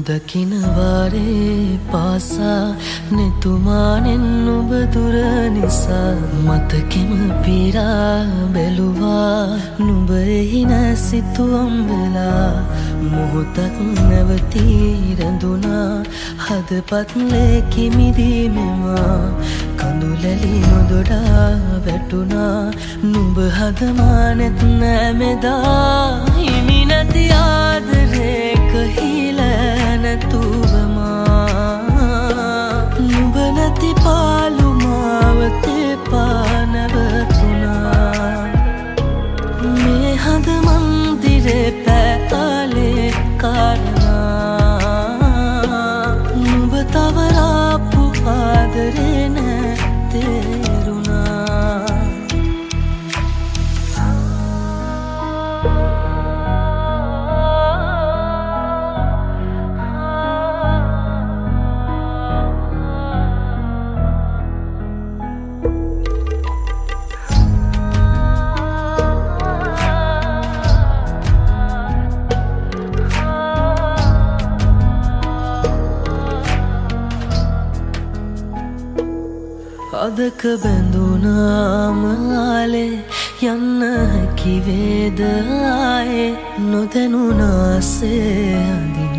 නොදකින වාරේ පාසා නෙතුමානෙන් ඔබ දුර නිසා මතකෙම පිරා බැලුවා නුඹ එහි නැසිතුවම් වෙලා මොහොතක් නැවතී රැඳුනා හදපත් ලේකිමිදී මෙමා කඳුලැලි නොදොඩා වැටුනා නුඹ හදමා නැත් නෑමෙදා හිමි නැති ආදරේක හිලා නැතුවමා නුඹ නැති පාලු මාවතේ පානවතුනා මේ හද මන්දිරේ පැාලේ කාරණා නුඹ තවරාපු ආදරේ තේරුණා අදක බැඳුනාම ආලේ යන්න හැකිවේද ආයේ නොදැනුනාසේ අඳින්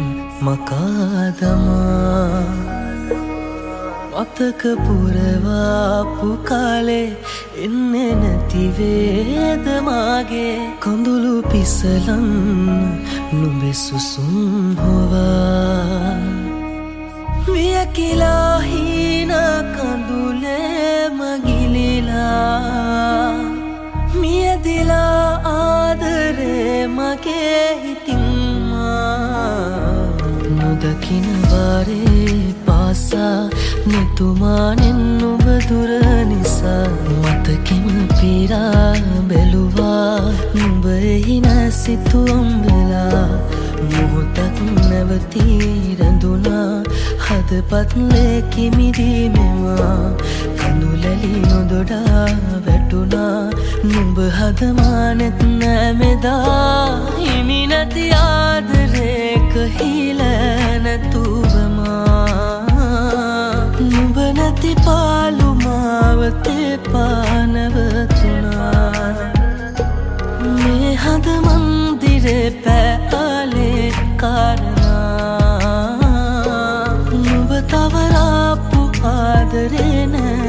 මකාදමා මතක පුරවාපු කාලේ එන්නේ නැතිවේද මාගේ කඳුළු පිසලන් නුඹේ සුසුම් හොවා වියකිලා හීන කඳුලේ මගිලිලා මියදිලා ආදරේ මගේ හිතින්මා නොදකින වාරේ පාසා නෙතුමානෙන් ඔබ දුර නිසා මතකෙම පිරා බැලුවා නුඹ එහි නැසිතුවම් වෙලා මොහොතක් නැවතී රැඳුනා හදපත් ලේකිමිදී මෙවා කඳුලැලි නොදොඩා වැටුනා නුඹ හදමා නැත් නෑමෙදා හිමි නැති ආදරේක හිලා නැතුවමා නුඹ නැති පාලු මාවතේ පානවතුනා මේ හද මන්දිරේ පැාලේ කාරණා නුඹ තවරාපු ආදරේ නෑ